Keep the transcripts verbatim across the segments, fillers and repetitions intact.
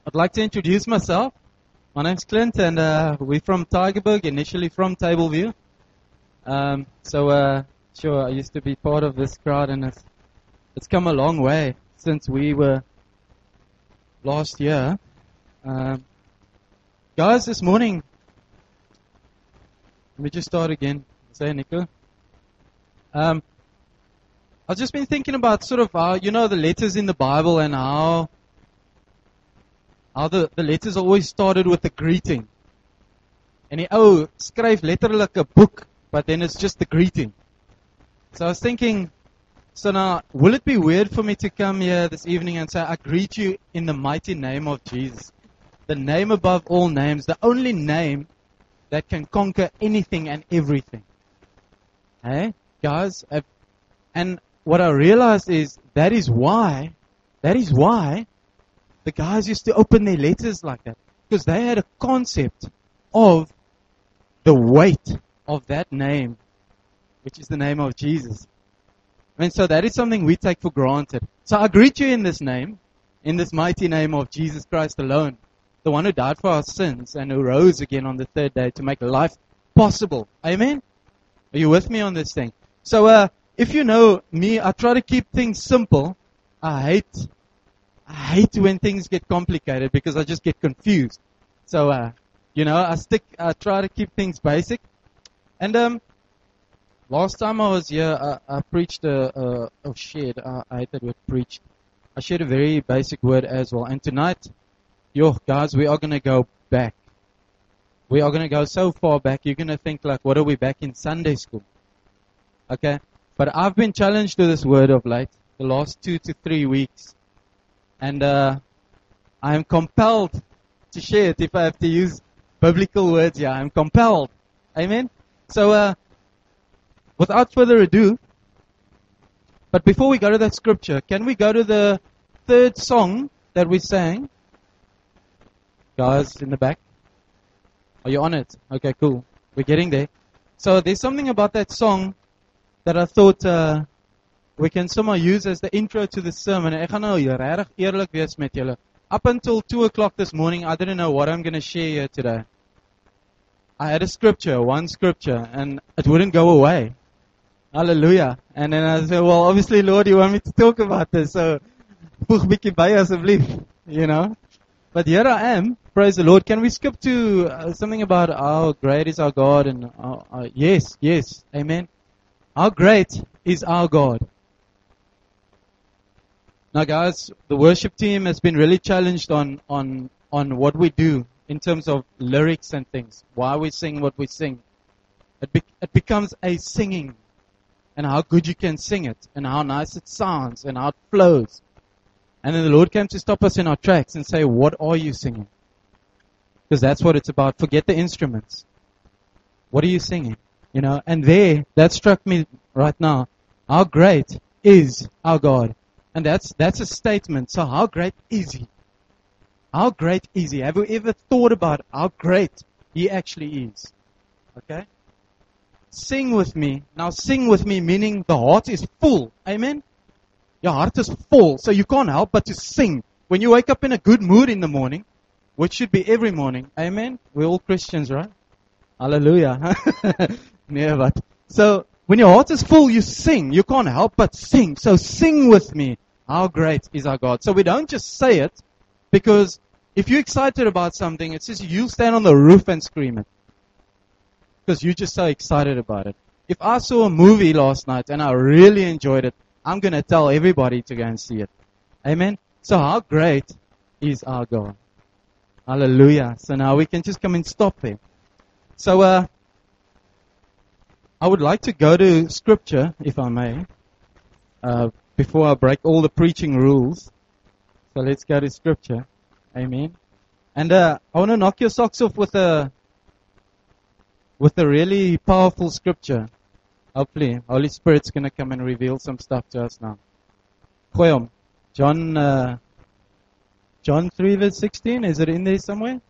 I'd like to introduce myself. My name's Clint, and uh, we're from Tygerberg, initially from Tableview. Um, so, uh, sure, I used to be part of this crowd, and it's, it's come a long way since we were last year. Um, guys, this morning, let me just start again. Say, Nico. Um, I've just been thinking about sort of how, you know, the letters in the Bible and how how the, the letters always started with a greeting. En die ou skryf letterlik 'n boek, but then it's just the greeting. So I was thinking, so now, will it be weird for me to come here this evening and say, I greet you in the mighty name of Jesus, the name above all names, the only name that can conquer anything and everything? Hey, guys, I've, and what I realized is that is why, that is why the guys used to open their letters like that, because they had a concept of the weight of that name, which is the name of Jesus. And so that is something we take for granted. So I greet you in this name, in this mighty name of Jesus Christ alone, the one who died for our sins and who rose again on the third day to make life possible. Amen? Are you with me on this thing? So uh, if you know me, I try to keep things simple. I hate I hate when things get complicated because I just get confused. So, uh, you know, I stick, I try to keep things basic. And, um, last time I was here, I, I preached a, a oh shared, I, I hate that word preached. I shared a very basic word as well. And tonight, yo, guys, we are going to go back. We are going to go so far back, you're going to think like, what are we back in Sunday school? Okay? But I've been challenged to this word of late, the last two to three weeks. And uh, I am compelled to share it if I have to use biblical words here. I'm compelled. Amen? So, uh, without further ado, but before we go to that scripture, can we go to the third song that we sang? Guys in the back, are you on it? Okay, cool. We're getting there. So there's something about that song that I thought uh, we can somehow use as the intro to the sermon. Ek gaan nou regtig eerlik wees met julle. Up until two o'clock this morning, I didn't know what I'm going to share here today. I had a scripture, one scripture, and it wouldn't go away. Hallelujah. And then I said, well, obviously, Lord, you want me to talk about this, so voeg bietjie by asseblief, you know. But here I am, praise the Lord. Can we skip to uh, something about how great is our God? And uh, uh, yes, yes, amen. How great is our God? Now, guys, the worship team has been really challenged on, on, on what we do in terms of lyrics and things. Why we sing what we sing. It, be, it becomes a singing. And how good you can sing it. And how nice it sounds. And how it flows. And then the Lord came to stop us in our tracks and say, what are you singing? Because that's what it's about. Forget the instruments. What are you singing? You know, and there, that struck me right now. How great is our God? And that's that's a statement. So how great is He? How great is He? Have you ever thought about how great He actually is? Okay? Sing with me. Now sing with me, meaning the heart is full. Amen? Your heart is full, so you can't help but to sing. When you wake up in a good mood in the morning, which should be every morning. Amen? We're all Christians, right? Hallelujah. Yeah, but so when your heart is full, you sing. You can't help but sing. So sing with me. How great is our God? So we don't just say it, because if you're excited about something, it says you'll stand on the roof and scream it. Because you're just so excited about it. If I saw a movie last night and I really enjoyed it, I'm going to tell everybody to go and see it. Amen? So how great is our God? Hallelujah. So now we can just come and stop there. So, uh, I would like to go to scripture, if I may, uh, before I break all the preaching rules. So let's go to scripture. Amen. And uh, I want to knock your socks off with a with a really powerful scripture. Hopefully, Holy Spirit's going to come and reveal some stuff to us now. Gooi hom. John, uh, John three verse sixteen. Is it in there somewhere?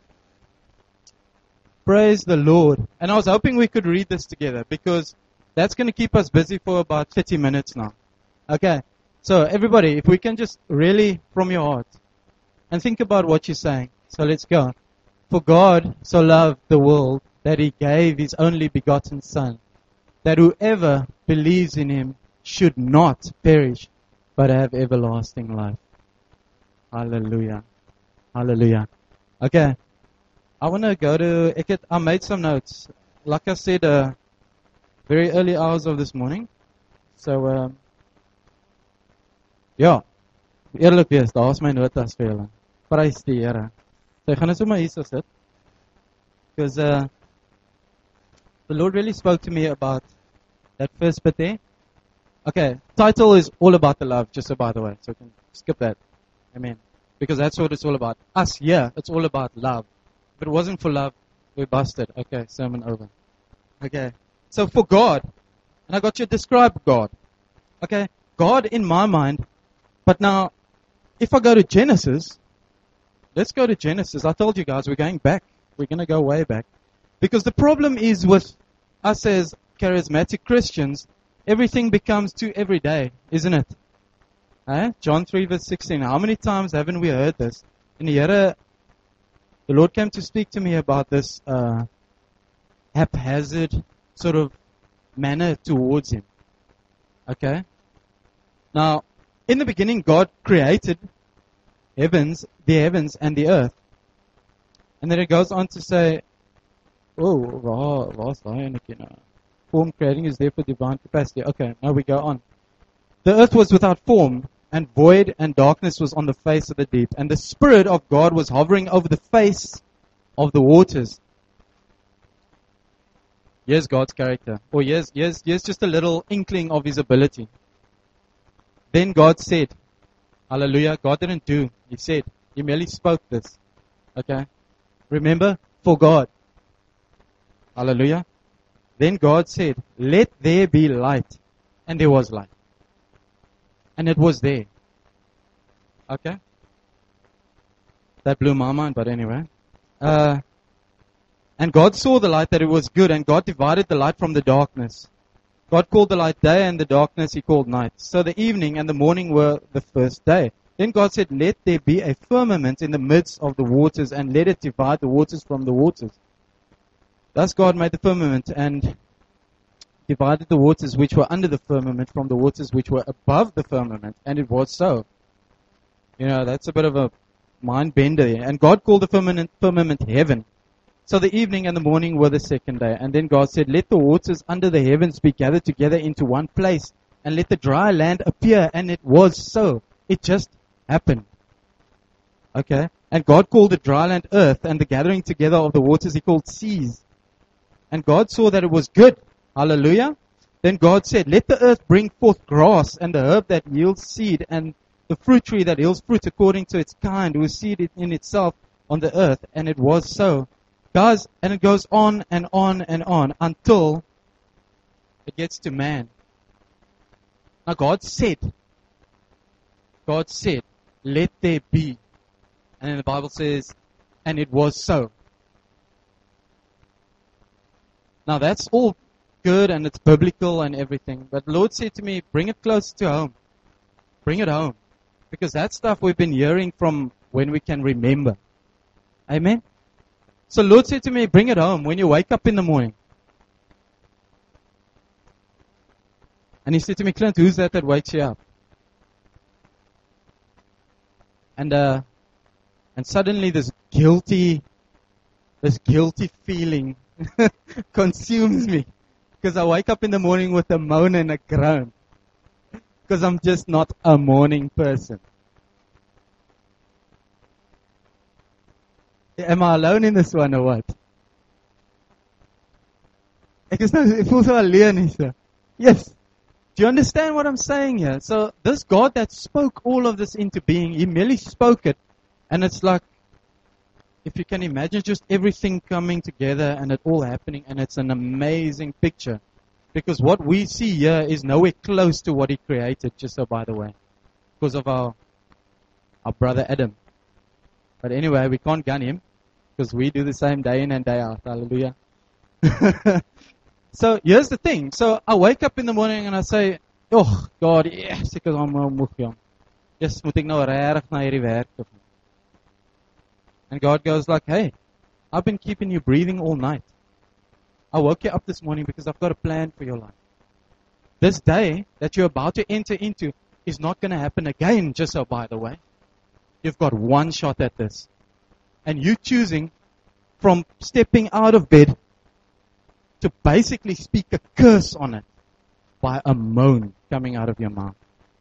Praise the Lord. And I was hoping we could read this together, because that's going to keep us busy for about thirty minutes now. Okay. So everybody, if we can just really, from your heart, And think about what you're saying. So let's go. For God so loved the world that He gave His only begotten Son, that whoever believes in Him should not perish, but have everlasting life. Hallelujah. Hallelujah. Okay. I want to go to, ek het, I made some notes. Like I said, uh, very early hours of this morning. So, um, ja. Eerlik wees, daar is my notas vir julle. Prys die Here. So, ek gaan net sommer hier so sit. Because uh, the Lord really spoke to me about that first bit there. Okay, title is all about the love, just so by the way. So, you can skip that. Amen. Because that's what it's all about. Us, yeah, it's all about love. If it wasn't for love, we're busted. Okay, sermon over. Okay, so for God, and I got you to describe God. Okay, God in my mind, but now, if I go to Genesis, let's go to Genesis. I told you guys, we're going back. We're going to go way back. Because the problem is with us as charismatic Christians, everything becomes too everyday, isn't it? Eh? John three verse sixteen. How many times haven't we heard this? In the Here, the Lord came to speak to me about this uh, haphazard sort of manner towards Him. Okay? Now, in the beginning, God created heavens, the heavens and the earth. And then it goes on to say, oh, waar, waar's daai enetjie nou? Form creating is there for divine capacity. Okay, now we go on. The earth was without form, and void, and darkness was on the face of the deep. And the Spirit of God was hovering over the face of the waters. Here's God's character. Or here's, here's, here's just a little inkling of His ability. Then God said, hallelujah, God didn't do. He said, He merely spoke this. Okay? Remember, for God. Hallelujah. Then God said, let there be light. And there was light. And it was there. Okay? That blew my mind, but anyway. Uh, and God saw the light that it was good, and God divided the light from the darkness. God called the light day, and the darkness He called night. So the evening and the morning were the first day. Then God said, let there be a firmament in the midst of the waters, and let it divide the waters from the waters. Thus God made the firmament, and divided the waters which were under the firmament from the waters which were above the firmament, and it was so. You know, that's a bit of a mind bender there. And God called the firmament, firmament heaven. So the evening and the morning were the second day. And then God said, let the waters under the heavens be gathered together into one place, and let the dry land appear. And it was so. It just happened. Okay? And God called the dry land earth, and the gathering together of the waters He called seas. And God saw that it was good. Hallelujah. Then God said, let the earth bring forth grass, and the herb that yields seed, and the fruit tree that yields fruit according to its kind, with seed in itself on the earth. And it was so. Guys, and it goes on and on and on until it gets to man. Now God said, God said, let there be. And then the Bible says, and it was so. Now that's all good and it's biblical and everything. But the Lord said to me, bring it close to home. Bring it home. Because that stuff we've been hearing from when we can remember. Amen? So the Lord said to me, bring it home when you wake up in the morning. And He said to me, Clint, who's that that wakes you up? And uh, and suddenly this guilty, this guilty feeling consumes me. Because I wake up in the morning with a moan and a groan. Because I'm just not a morning person. Am I alone in this one or what? Ek is nou, ek voel so alleen hier. Yes. Do you understand what I'm saying here? So this God that spoke all of this into being, He merely spoke it. And it's like, if you can imagine just everything coming together and it all happening, and it's an amazing picture. Because what we see here is nowhere close to what He created, just so by the way. Because of our, our brother Adam. But anyway, we can't gun him. Because we do the same day in and day out. Hallelujah. So here's the thing. So I wake up in the morning and I say, oh God, yes, because I'm moeg jong. Yes, moet ek nou regtig na hierdie werk toe. And God goes like, hey, I've been keeping you breathing all night. I woke you up this morning because I've got a plan for your life. This day that you're about to enter into is not going to happen again, just so by the way. You've got one shot at this. And you choosing from stepping out of bed to basically speak a curse on it by a moan coming out of your mouth.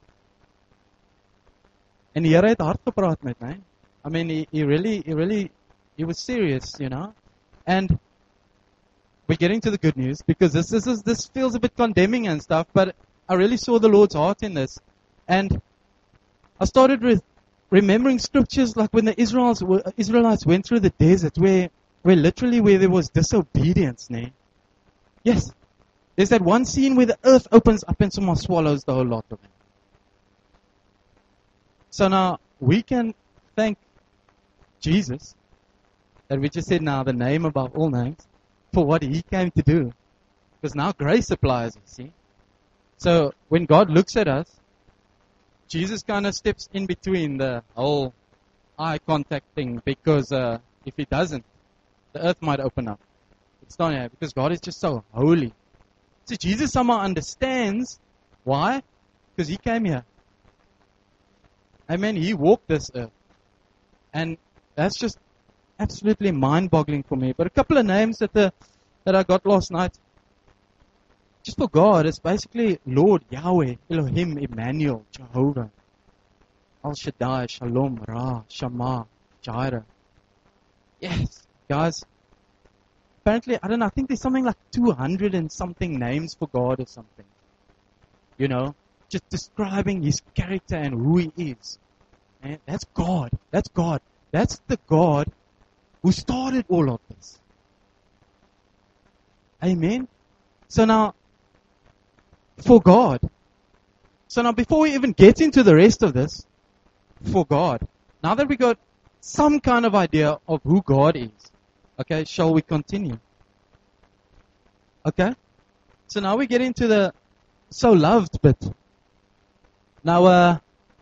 En die Here het hard gepraat met my. I mean, he, he really, he really, he was serious, you know. And we're getting to the good news because this, this is, this feels a bit condemning and stuff, but I really saw the Lord's heart in this. And I started with remembering scriptures like when the Israelites, Israelites went through the desert where, where literally where there was disobedience, ne? Yes. There's that one scene where the earth opens up and someone swallows the whole lot of it. So now we can thank Jesus, that we just said now the name above all names, for what he came to do. Because now grace applies, you see. So when God looks at us, Jesus kind of steps in between the whole eye contact thing, because uh, if he doesn't, the earth might open up. It's not here, because God is just so holy. So Jesus somehow understands why? Because he came here. Amen. He walked this earth. And that's just absolutely mind-boggling for me. But a couple of names that the, that I got last night, just for God, it's basically Lord, Yahweh, Elohim, Emmanuel, Jehovah, Al Shaddai, Shalom, Ra, Shammah, Jireh. Yes, guys. Apparently, I don't know, I think there's something like two hundred and something names for God or something. You know, just describing his character and who he is. And that's God. That's God. That's the God who started all of this. Amen. So now, for God. So now, before we even get into the rest of this, for God. Now that we got some kind of idea of who God is, okay, shall we continue? Okay. So now we get into the so loved bit. Now, uh,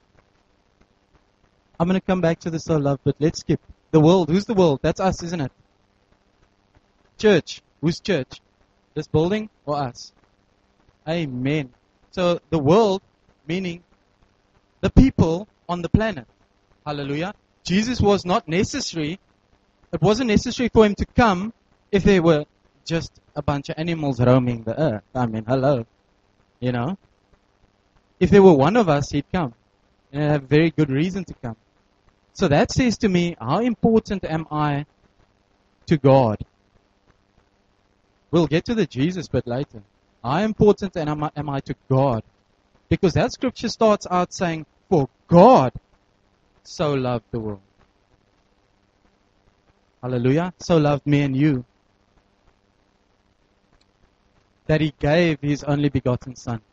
I'm going to come back to the so loved bit. Let's skip. The world. Who's the world? That's us, isn't it? Church. Who's church? This building or us? Amen. So the world, meaning the people on the planet. Hallelujah. Jesus was not necessary. It wasn't necessary for him to come if there were just a bunch of animals roaming the earth. I mean, hello. You know. If there were one of us, he'd come. And have very good reason to come. So that says to me, how important am I to God? We'll get to the Jesus bit later. How important am I, am I to God? Because that scripture starts out saying, for God so loved the world. Hallelujah. So loved me and you, that he gave his only begotten son.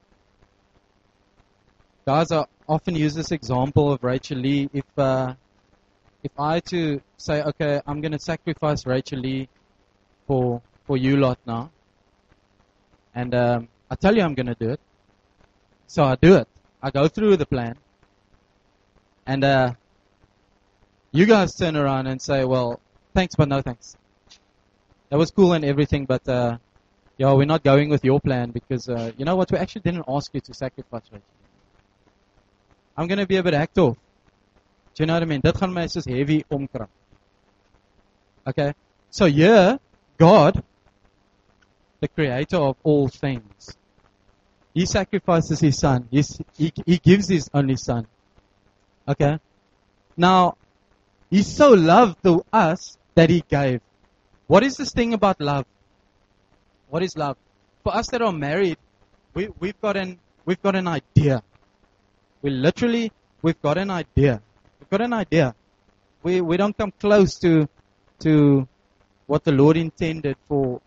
Guys, I often use this example of Rachel Lee. If uh, if I had to say, okay, I'm going to sacrifice Rachel Lee for for you lot now, and um, I tell you I'm going to do it, so I do it. I go through the plan, and uh, you guys turn around and say, well, thanks, but no thanks. That was cool and everything, but uh, yeah, we're not going with your plan because, uh, you know what, we actually didn't ask you to sacrifice Rachel. I'm going to be a bit hacked off. Do you know what I mean? Dit gaan my soos heavy omkrap. Okay? So here, God, the creator of all things, he sacrifices his son. He's, he, he gives his only son. Okay? Now, he so loved the, us that he gave. What is this thing about love? What is love? For us that are married, we, we've got an, we've got an idea. We literally, we've got an idea. We've got an idea. We we don't come close to to what the Lord intended for,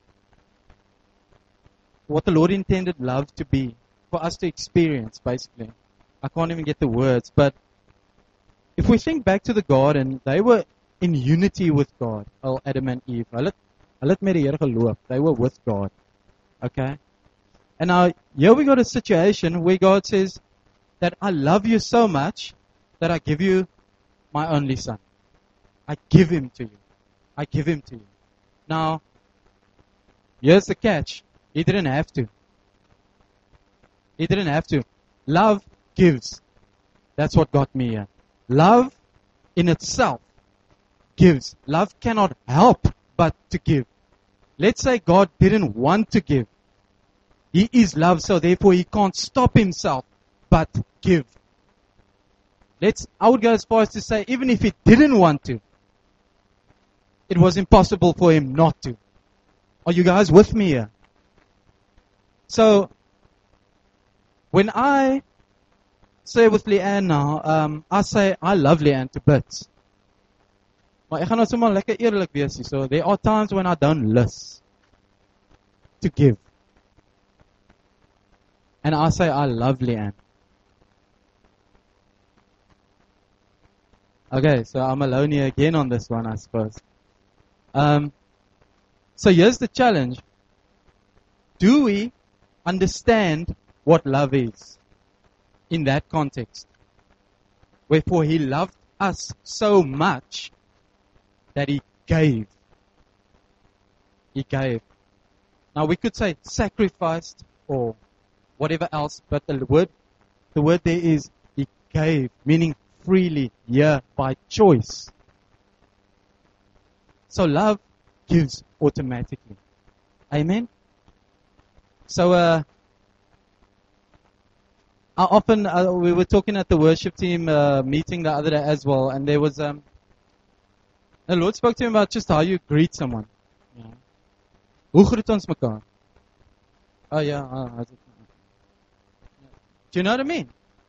what the Lord intended love to be, for us to experience, basically. I can't even get the words, but if we think back to the garden, they were in unity with God, oh, Adam and Eve. Hulle het met die Here geloop. They were with God. Okay? And now, here we got a situation where God says, that I love you so much that I give you my only son. I give him to you. I give him to you. Now, here's the catch. He didn't have to. He didn't have to. Love gives. That's what got me here. Love in itself gives. Love cannot help but to give. Let's say God didn't want to give. He is love, so therefore he can't stop himself but give. Let's, I would go as far as to say, even if he didn't want to, it was impossible for him not to. Are you guys with me here? So, when I say with Leanne now, um, I say, I love Leanne to bits. Maar ek gaan nou sommer lekker eerlik wees hier. So, there are times when I don't lust to give. And I say, I love Leanne. Okay, so I'm alone here again on this one, I suppose. Um, so here's the challenge. Do we understand what love is in that context? Wherefore he loved us so much that he gave. He gave. Now we could say sacrificed or whatever else, but the word, the word there is he gave, meaning freely, yeah, by choice. So love gives automatically. Amen? So, uh, I often, uh, we were talking at the worship team uh, meeting the other day as well, and there was, um, the Lord spoke to him about just how you greet someone. You know. Hoe groet ons mekaar? Oh yeah, uh, do you know what I mean?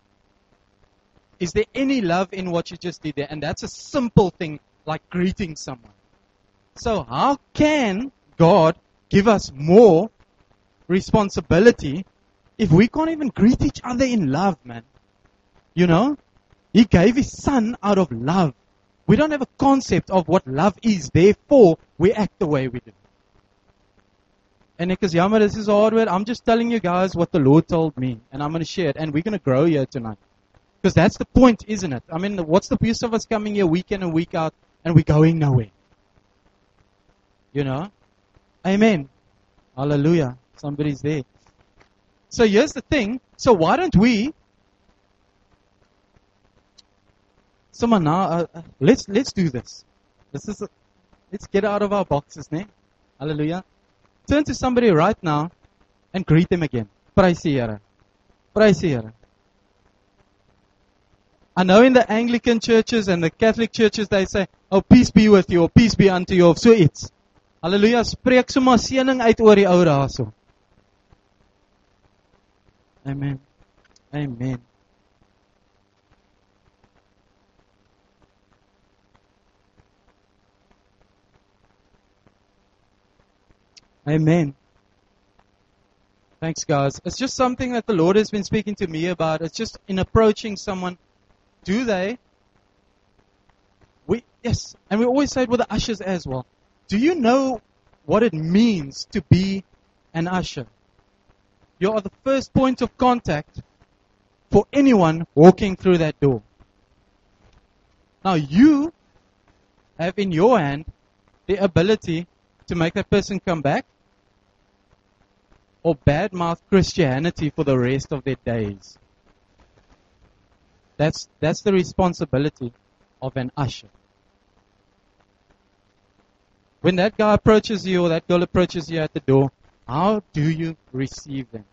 Is there any love in what you just did there? And that's a simple thing, like greeting someone. So how can God give us more responsibility if we can't even greet each other in love, man? You know? He gave his son out of love. We don't have a concept of what love is. Therefore, we act the way we do. And ek is jammer, this is a hard word. I'm just telling you guys what the Lord told me. And I'm going to share it. And we're going to grow here tonight. Because that's the point, isn't it? I mean, what's the use of us coming here week in and week out and we're going nowhere? You know? Amen. Hallelujah. Somebody's there. So here's the thing. So why don't we... Someone now, uh, uh, let's let's do this. This is a, let's get out of our boxes, ne? Hallelujah. Turn to somebody right now and greet them again. Praise the Here. Praise the Here. I know in the Anglican churches and the Catholic churches they say, oh, peace be with you, or peace be unto you, of so iets. Hallelujah. Spreek sommer seëning uit oor die ou daarso. Amen. Amen. Amen. Thanks, guys. It's just something that the Lord has been speaking to me about. It's just in approaching someone. Do they? We yes, and we always say it with the ushers as well. Do you know what it means to be an usher? You are the first point of contact for anyone walking through that door. Now you have in your hand the ability to make that person come back or badmouth Christianity for the rest of their days. That's, that's the responsibility of an usher. When that guy approaches you or that girl approaches you at the door, how do you receive them?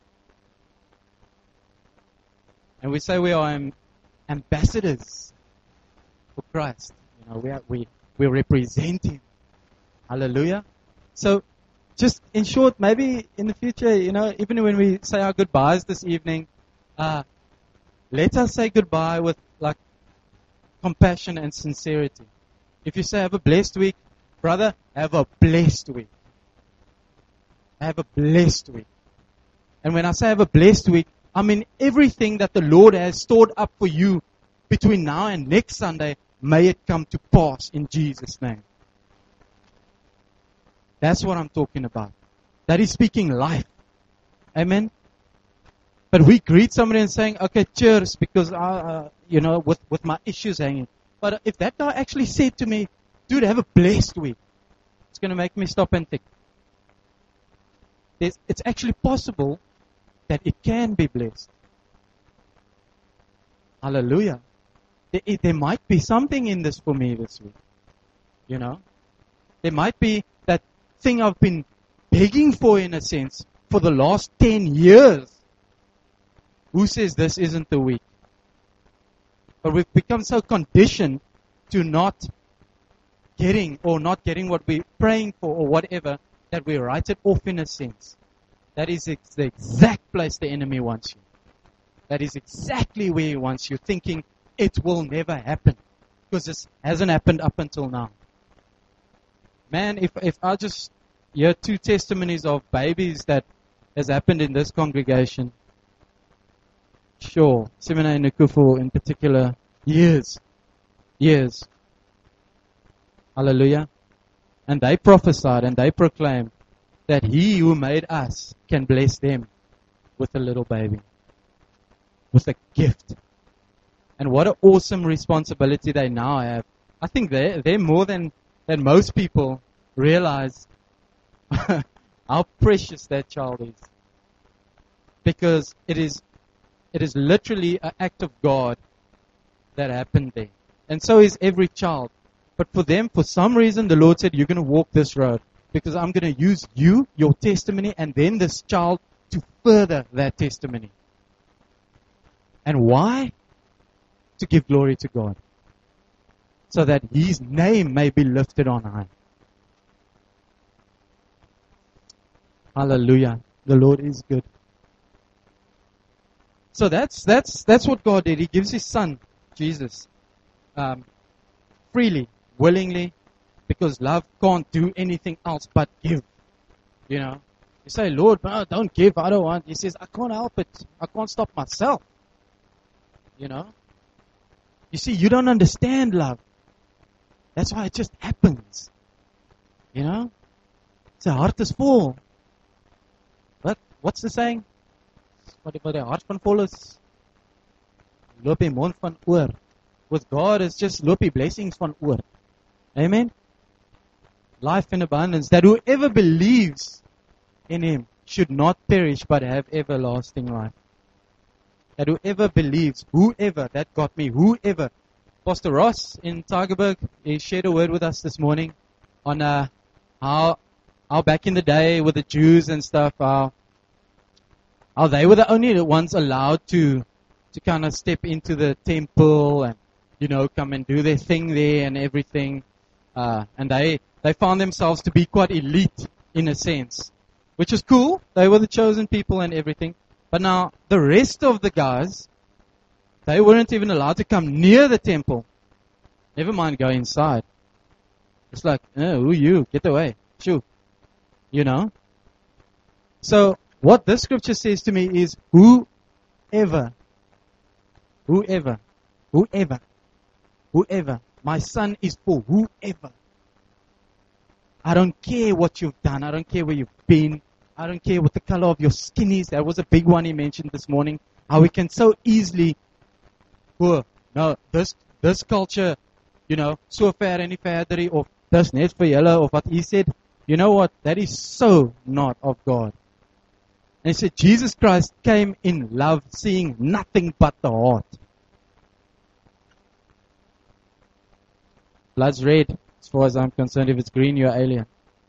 And we say we are am- ambassadors for Christ. You know, we are, we we represent Him. Hallelujah. So, just in short, maybe in the future, you know, even when we say our goodbyes this evening, uh, let us say goodbye with like compassion and sincerity. If you say have a blessed week, brother, have a blessed week. Have a blessed week. And when I say have a blessed week, I mean everything that the Lord has stored up for you between now and next Sunday, may it come to pass in Jesus' name. That's what I'm talking about. That is speaking life. Amen. But we greet somebody and saying, okay, cheers, because, I, uh, you know, with, with my issues hanging. But if that guy actually said to me, dude, have a blessed week, it's going to make me stop and think. There's, it's actually possible that it can be blessed. Hallelujah. There, there might be something in this for me this week. You know? There might be that thing I've been begging for, in a sense, for the last ten years. Who says this isn't the week? But we've become so conditioned to not getting or not getting what we're praying for or whatever that we write it off in a sense. That is ex- the exact place the enemy wants you. That is exactly where he wants you, thinking it will never happen. Because this hasn't happened up until now. Man, if if I just hear two testimonies of babies that has happened in this congregation, sure, Simona and Nukufu in particular, years, years. Hallelujah. And they prophesied and they proclaimed that He who made us can bless them with a little baby, with a gift. And what an awesome responsibility they now have. I think they're, they're more than, than most people realize how precious that child is. Because it is it is literally an act of God that happened there. And so is every child. But for them, for some reason, the Lord said, you're going to walk this road. Because I'm going to use you, your testimony, and then this child to further that testimony. And why? To give glory to God. So that His name may be lifted on high. Hallelujah. The Lord is good. So that's that's that's what God did. He gives His Son, Jesus, um, freely, willingly, because love can't do anything else but give. You know, you say, Lord, no, don't give. I don't want. He says, I can't help it. I can't stop myself. You know. You see, you don't understand love. That's why it just happens. You know, sy hart is vol. What? What's the saying? Wat die, wat die hart van vol is, loop die mond van oor. With God, it's just loop die blessings van oor. Amen? Life in abundance. That whoever believes in Him should not perish but have everlasting life. That whoever believes, whoever, that got me, whoever. Pastor Ross in Tygerberg, he shared a word with us this morning on uh, how, how back in the day with the Jews and stuff, how How they were the only ones allowed to to kind of step into the temple and, you know, come and do their thing there and everything. Uh, and they, they found themselves to be quite elite in a sense, which is cool. They were the chosen people and everything. But now the rest of the guys, they weren't even allowed to come near the temple. Never mind go inside. It's like, oh, who you? Get away. Shoo. You know? So, what this scripture says to me is, whoever, whoever, whoever, whoever, my Son is for whoever. I don't care what you've done. I don't care where you've been. I don't care what the color of your skin is. That was a big one he mentioned this morning. How we can so easily, oh, no, this this culture, you know, so ver en nie verder of dis net vir julle of what he said. You know what? That is so not of God. And he said, Jesus Christ came in love, seeing nothing but the heart. Blood's red, as far as I'm concerned. If it's green, you're alien.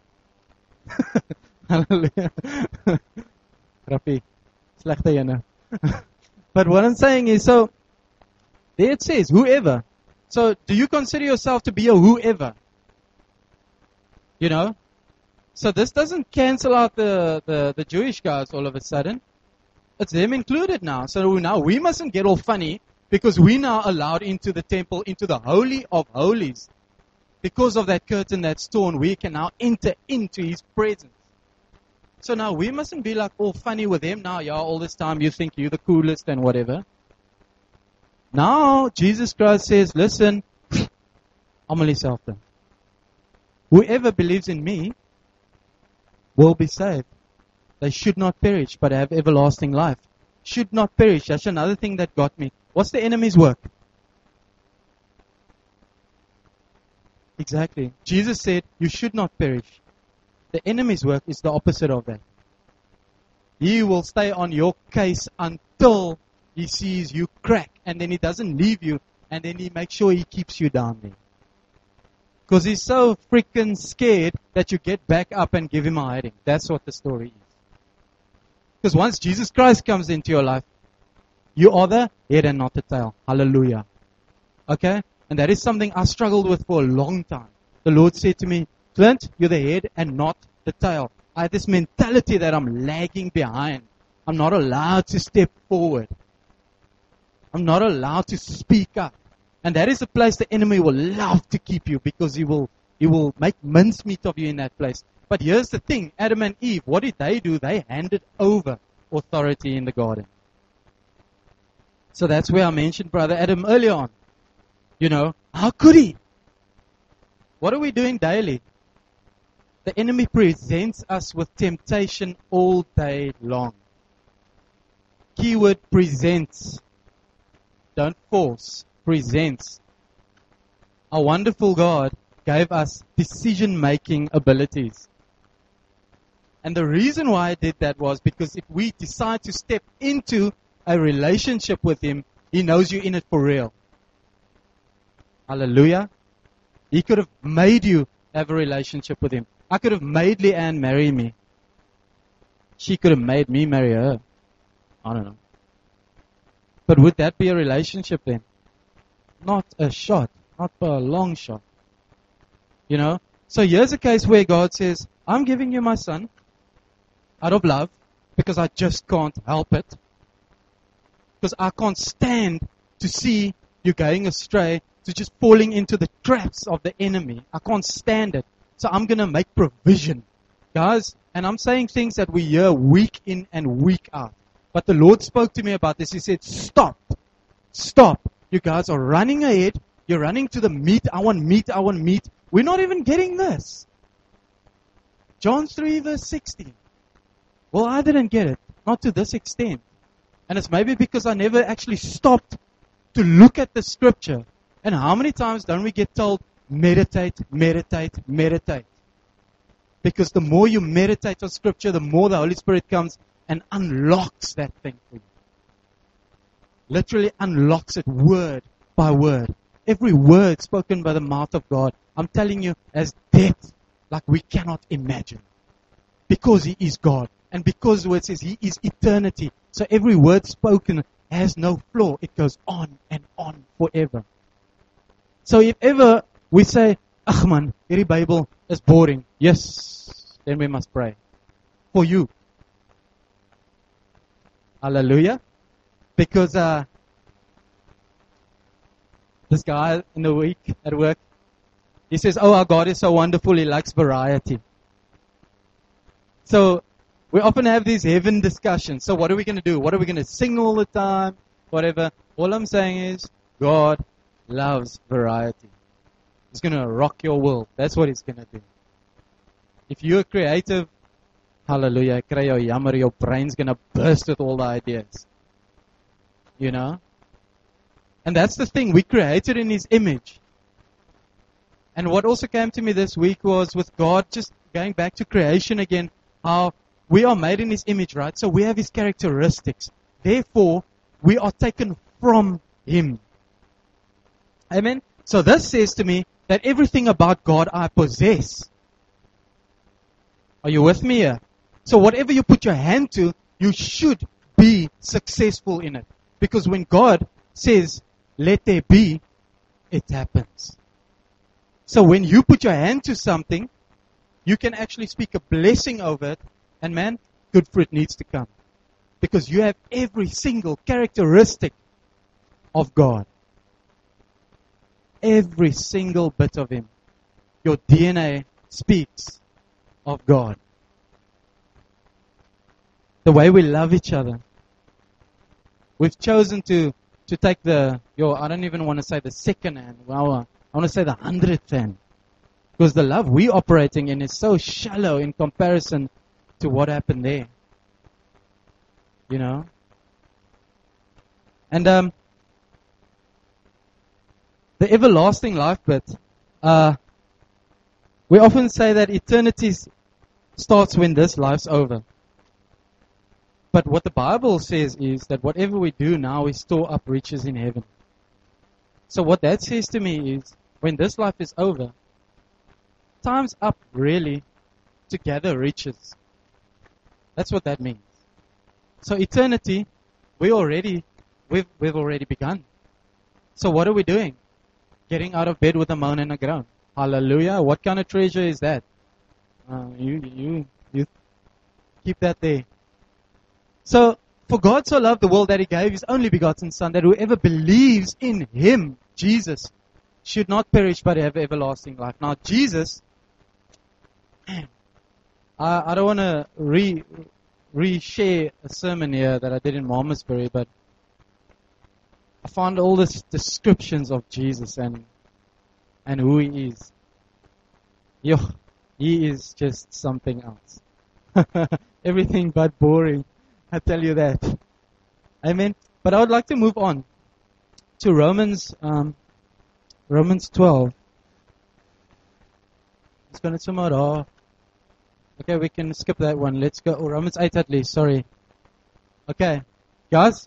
Hallelujah. Rappie. Slechte jene. But what I'm saying is, so, there it says, whoever. So, do you consider yourself to be a whoever? You know? So this doesn't cancel out the, the, the Jewish guys all of a sudden. It's them included now. So now we mustn't get all funny because we're now allowed into the temple, into the Holy of Holies. Because of that curtain that's torn, we can now enter into His presence. So now we mustn't be like all funny with Him now. Yeah, all this time you think you're the coolest and whatever. Now Jesus Christ says, listen, almal dieselfde. Whoever believes in me will be saved. They should not perish, but have everlasting life. Should not perish. That's another thing that got me. What's the enemy's work? Exactly. Jesus said, you should not perish. The enemy's work is the opposite of that. He will stay on your case until he sees you crack, and then he doesn't leave you, and then he makes sure he keeps you down there. Because he's so freaking scared that you get back up and give him a hiding. That's what the story is. Because once Jesus Christ comes into your life, you are the head and not the tail. Hallelujah. Okay? And that is something I struggled with for a long time. The Lord said to me, Clint, you're the head and not the tail. I had this mentality that I'm lagging behind. I'm not allowed to step forward. I'm not allowed to speak up. And that is a place the enemy will love to keep you, because he will he will make mincemeat of you in that place. But here's the thing, Adam and Eve, what did they do? They handed over authority in the garden. So that's where I mentioned Brother Adam earlier on. You know, how could he? What are we doing daily? The enemy presents us with temptation all day long. Keyword presents. Don't force. Presents. Our wonderful God gave us decision-making abilities. And the reason why I did that was because if we decide to step into a relationship with Him, He knows you're in it for real. Hallelujah. He could have made you have a relationship with Him. I could have made Leanne marry me. She could have made me marry her. I don't know. But would that be a relationship then? Not a shot. Not for a long shot. You know? So here's a case where God says, I'm giving you my son out of love because I just can't help it. Because I can't stand to see you going astray, to just falling into the traps of the enemy. I can't stand it. So I'm going to make provision. Guys, and I'm saying things that we hear week in and week out. But the Lord spoke to me about this. He said, stop. Stop. You guys are running ahead. You're running to the meat. I want meat. I want meat. We're not even getting this. John three verse sixteen. Well, I didn't get it. Not to this extent. And it's maybe because I never actually stopped to look at the scripture. And how many times don't we get told, meditate, meditate, meditate? Because the more you meditate on scripture, the more the Holy Spirit comes and unlocks that thing for you. Literally unlocks it word by word. Every word spoken by the mouth of God, I'm telling you, has depth like we cannot imagine. Because He is God. And because the word says He is eternity. So every word spoken has no flaw. It goes on and on forever. So if ever we say, ach man, hierdie Bible is boring. Yes, then we must pray. For you. Hallelujah. Because uh, this guy in the week at work, he says, oh, our God is so wonderful, He likes variety. So we often have these heaven discussions. So what are we going to do? What are we going to sing all the time? Whatever. All I'm saying is, God loves variety. He's going to rock your world. That's what He's going to do. If you're creative, hallelujah, kry jou jammer, your brain's going to burst with all the ideas. You know? And that's the thing. We created in His image. And what also came to me this week was with God, just going back to creation again, how we are made in His image, right? So we have His characteristics. Therefore, we are taken from Him. Amen? So this says to me that everything about God I possess. Are you with me here? So whatever you put your hand to, you should be successful in it. Because when God says, let there be, it happens. So when you put your hand to something, you can actually speak a blessing over it. And man, good fruit needs to come. Because you have every single characteristic of God. Every single bit of Him. Your D N A speaks of God. The way we love each other. We've chosen to, to take the, yo, I don't even want to say the second hand. Well, I want to say the hundredth hand. Because the love we're operating in is so shallow in comparison to what happened there. You know? And um, the everlasting life bit, uh, We often say that eternity starts when this life's over. But what the Bible says is that whatever we do now, we store up riches in heaven. So what that says to me is, when this life is over, time's up really to gather riches. That's what that means. So eternity, we already, we've, we've already begun. So what are we doing? Getting out of bed with a moan and a groan. Hallelujah. What kind of treasure is that? Uh, you, you, you keep that there. So, for God so loved the world that He gave His only begotten Son, that whoever believes in Him, Jesus, should not perish but have everlasting life. Now, Jesus, man, I, I don't want to re, re-share a sermon here that I did in Malmesbury, but I found all these descriptions of Jesus and and who He is. Yo, He is just something else. Everything but boring. I tell you that. Amen. But I would like to move on to Romans, um, Romans twelve. It's going to tomorrow. Okay, we can skip that one. Let's go. Oh, Romans eight at least. Sorry. Okay, guys.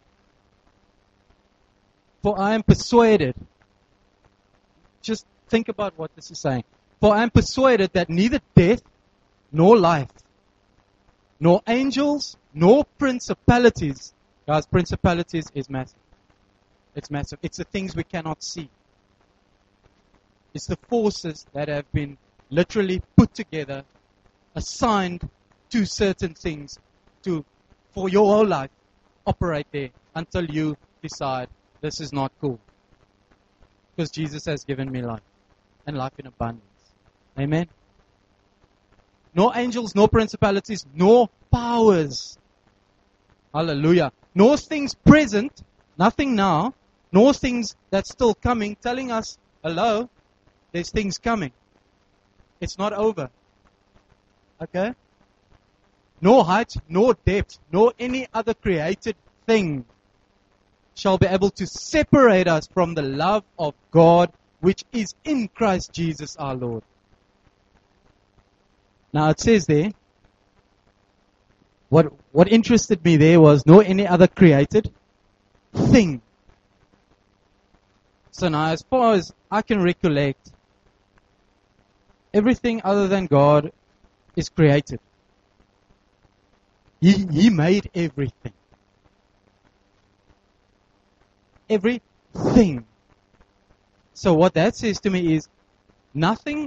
For I am persuaded. Just think about what this is saying. For I am persuaded that neither death nor life, nor angels, nor principalities. Guys, principalities is massive. It's massive. It's the things we cannot see. It's the forces that have been literally put together, assigned to certain things to, for your whole life, operate there until you decide this is not cool. Because Jesus has given me life, and life in abundance. Amen. Nor angels, nor principalities, nor powers. Hallelujah. Nor things present, nothing now, nor things that's still coming, telling us, hello, there's things coming. It's not over. Okay? Nor height, nor depth, nor any other created thing shall be able to separate us from the love of God which is in Christ Jesus our Lord. Now it says there, what what interested me there was no any other created thing. So now as far as I can recollect, everything other than God is created. He, he made everything. Everything. So what that says to me is nothing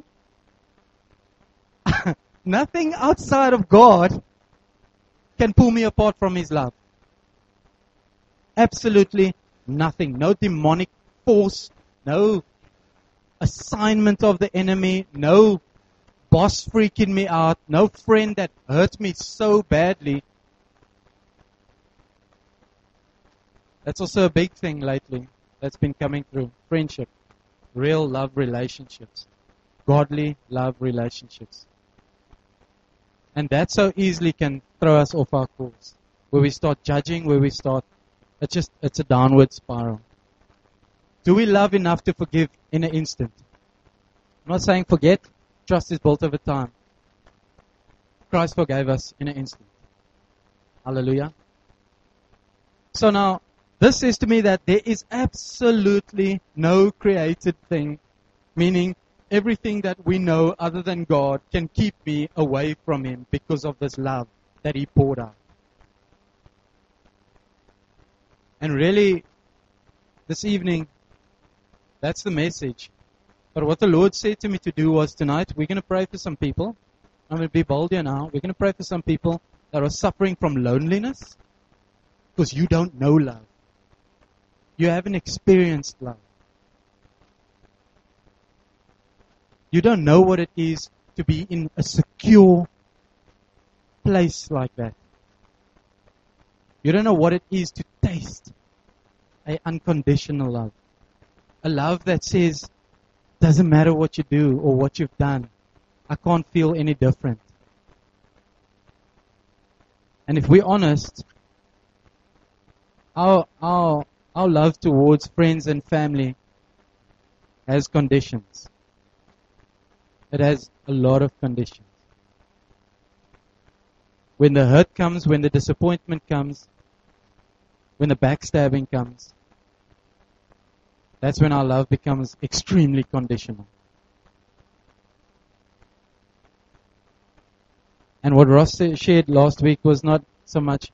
nothing outside of God can pull me apart from His love. Absolutely nothing. No demonic force, no assignment of the enemy, no boss freaking me out, no friend that hurt me so badly. That's also a big thing lately that's been coming through. Friendship. Real love relationships. Godly love relationships. And that so easily can throw us off our course. Where we start judging, where we start, it's just, it's a downward spiral. Do we love enough to forgive in an instant? I'm not saying forget. Trust is built over time. Christ forgave us in an instant. Hallelujah. So now, this says to me that there is absolutely no created thing, meaning everything that we know other than God can keep me away from Him because of this love that He poured out. And really, this evening, that's the message. But what the Lord said to me to do was tonight, we're going to pray for some people. I'm going to be bold here now. We're going to pray for some people that are suffering from loneliness because you don't know love. You haven't experienced love. You don't know what it is to be in a secure place like that. You don't know what it is to taste an unconditional love. A love that says, doesn't matter what you do or what you've done, I can't feel any different. And if we're honest, our, our, our love towards friends and family has conditions. It has a lot of conditions. When the hurt comes, when the disappointment comes, when the backstabbing comes, that's when our love becomes extremely conditional. And what Ross shared last week was not so much,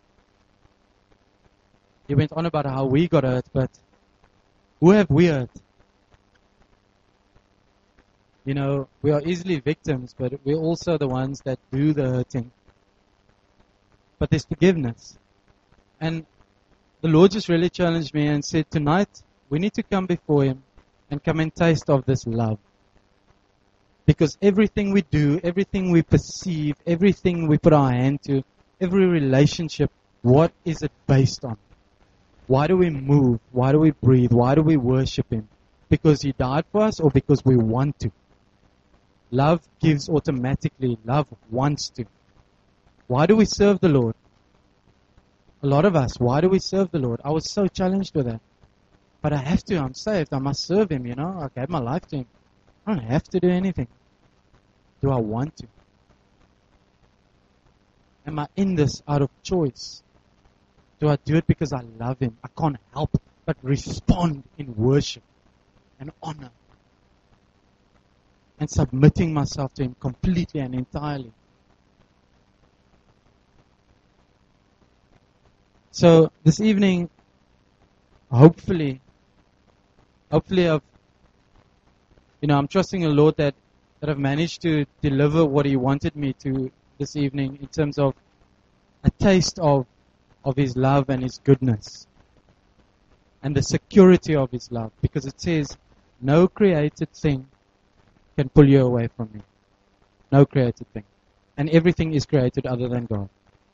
he went on about how we got hurt, but who have we hurt? You know, we are easily victims, but we're also the ones that do the hurting. But there's forgiveness. And the Lord just really challenged me and said, tonight, we need to come before Him and come and taste of this love. Because everything we do, everything we perceive, everything we put our hand to, every relationship, what is it based on? Why do we move? Why do we breathe? Why do we worship Him? Because He died for us or because we want to? Love gives automatically. Love wants to. Why do we serve the Lord? A lot of us, why do we serve the Lord? I was so challenged with that. But I have to. I'm saved. I must serve Him, you know. I gave my life to Him. I don't have to do anything. Do I want to? Am I in this out of choice? Do I do it because I love Him? I can't help but respond in worship and honor. And submitting myself to Him completely and entirely. So this evening, hopefully, hopefully I've, you know, I'm trusting the Lord that, that I've managed to deliver what He wanted me to this evening in terms of a taste of, of His love and His goodness. And the security of His love. Because it says, no created thing can pull you away from me. No created thing. And everything is created other than God.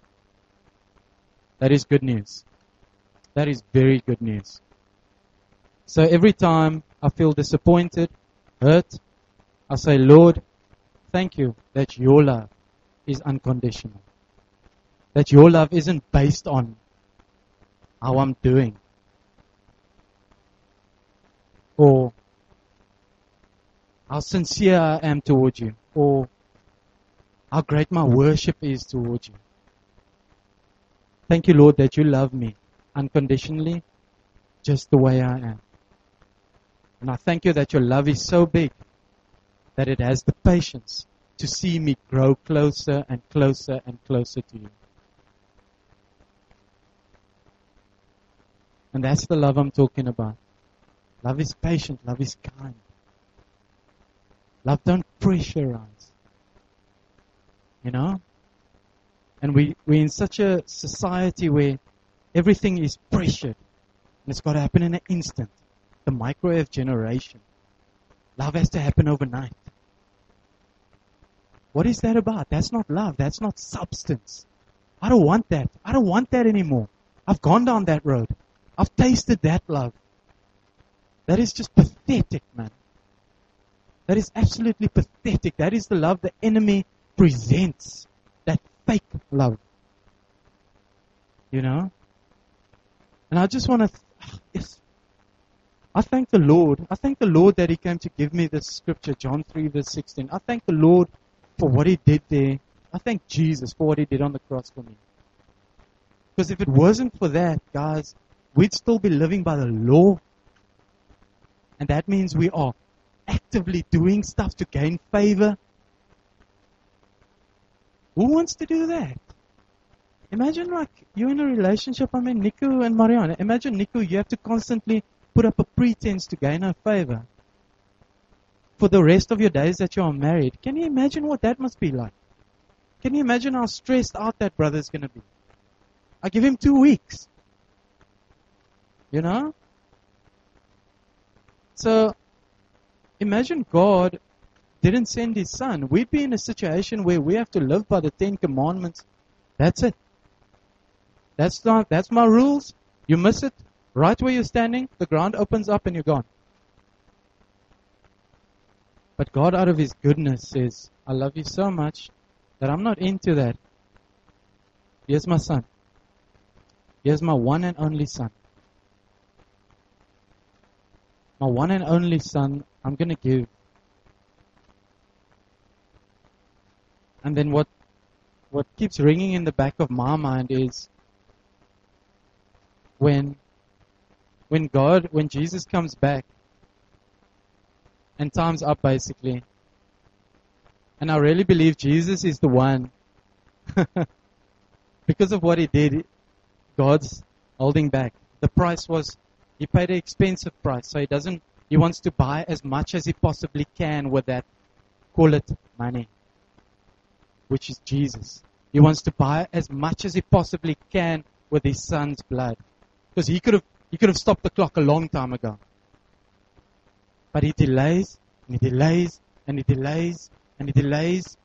That is good news. That is very good news. So every time I feel disappointed, hurt, I say, Lord, thank you that your love is unconditional. That your love isn't based on how I'm doing. Or how sincere I am towards you. Or how great my worship is towards you. Thank you, Lord, that you love me unconditionally, just the way I am. And I thank you that your love is so big that it has the patience to see me grow closer and closer and closer to you. And that's the love I'm talking about. Love is patient. Love is kind. Love don't pressurize. You know? And we, we're in such a society where everything is pressured. And it's got to happen in an instant. The microwave generation. Love has to happen overnight. What is that about? That's not love. That's not substance. I don't want that. I don't want that anymore. I've gone down that road. I've tasted that love. That is just pathetic, man. That is absolutely pathetic. That is the love the enemy presents. That fake love. You know? And I just want to, yes. I thank the Lord. I thank the Lord that He came to give me this scripture, John three verse sixteen. I thank the Lord for what He did there. I thank Jesus for what He did on the cross for me. Because if it wasn't for that, guys, we'd still be living by the law. And that means we are actively doing stuff to gain favor. Who wants to do that? Imagine like you're in a relationship, I mean Nico and Mariana. Imagine Nico, you have to constantly put up a pretense to gain her favor. For the rest of your days that you are married. Can you imagine what that must be like? Can you imagine how stressed out that brother's going to be? I give him two weeks. You know? So, imagine God didn't send His Son. We'd be in a situation where we have to live by the Ten Commandments. That's it. That's not, that's my rules. You miss it. Right where you're standing, the ground opens up and you're gone. But God, out of His goodness, says, I love you so much that I'm not into that. Here's my son. Here's my one and only son. My one and only son, I'm going to give And then what what keeps ringing in the back of my mind is when when God, when Jesus comes back and time's up basically. And I really believe Jesus is the one. Because of what he did, God's holding back. The price was, he paid an expensive price, so he doesn't, he wants to buy as much as he possibly can with that, call it money, which is Jesus. He wants to buy as much as he possibly can with his son's blood. Because he could have, he could have stopped the clock a long time ago. But he delays, and he delays, and he delays, and he delays.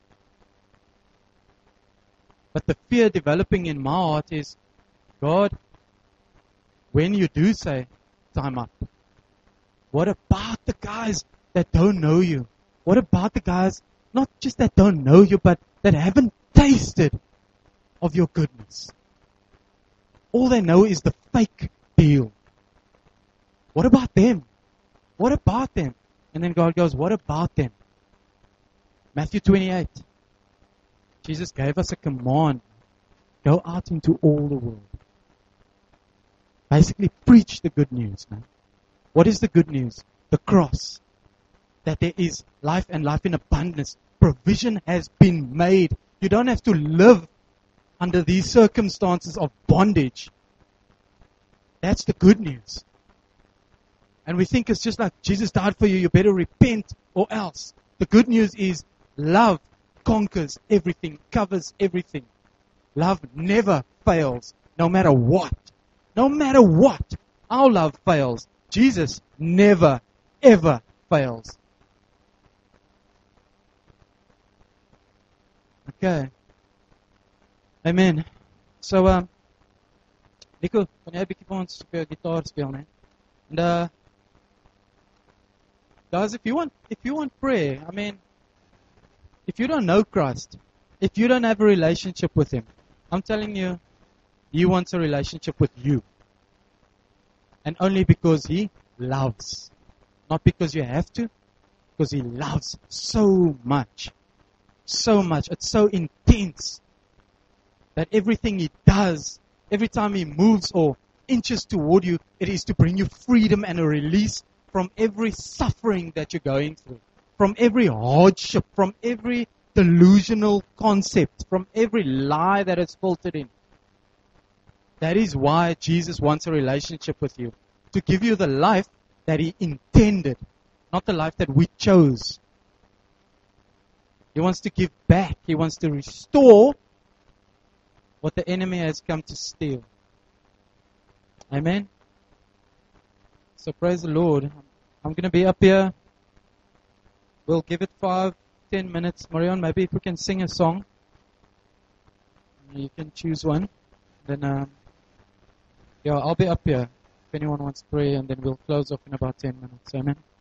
But the fear developing in my heart is, God, when you do say, time up, what about the guys that don't know you? What about the guys, not just that don't know you, but that haven't tasted of your goodness? All they know is the fake deal. What about them? What about them? And then God goes, what about them? Matthew twenty-eight. Jesus gave us a command. Go out into all the world. Basically, preach the good news, man. What is the good news? The cross. That there is life and life in abundance. Provision has been made. You don't have to live under these circumstances of bondage. That's the good news. And we think it's just like, Jesus died for you, you better repent or else. The good news is, love conquers everything, covers everything. Love never fails, no matter what. No matter what, our love fails. Jesus never, ever fails. Okay. Amen. So, um, Nico, kan jy 'n bietjie vir ons op jou gitaar speel, né? And uh, guys, if you want, if you want prayer, I mean, if you don't know Christ, if you don't have a relationship with Him, I'm telling you, He wants a relationship with you. And only because He loves. Not because you have to, because He loves so much. So much. It's so intense that everything He does, every time He moves or inches toward you, it is to bring you freedom and a release from every suffering that you're going through, from every hardship, from every delusional concept, from every lie that is filtered in. That is why Jesus wants a relationship with you, to give you the life that He intended, not the life that we chose. He wants to give back. He wants to restore what the enemy has come to steal. Amen? So praise the Lord. I'm going to be up here. We'll give it five, ten minutes. Marion, maybe if we can sing a song. You can choose one. Then, um, yeah, I'll be up here if anyone wants to pray, and then we'll close off in about ten minutes. Amen.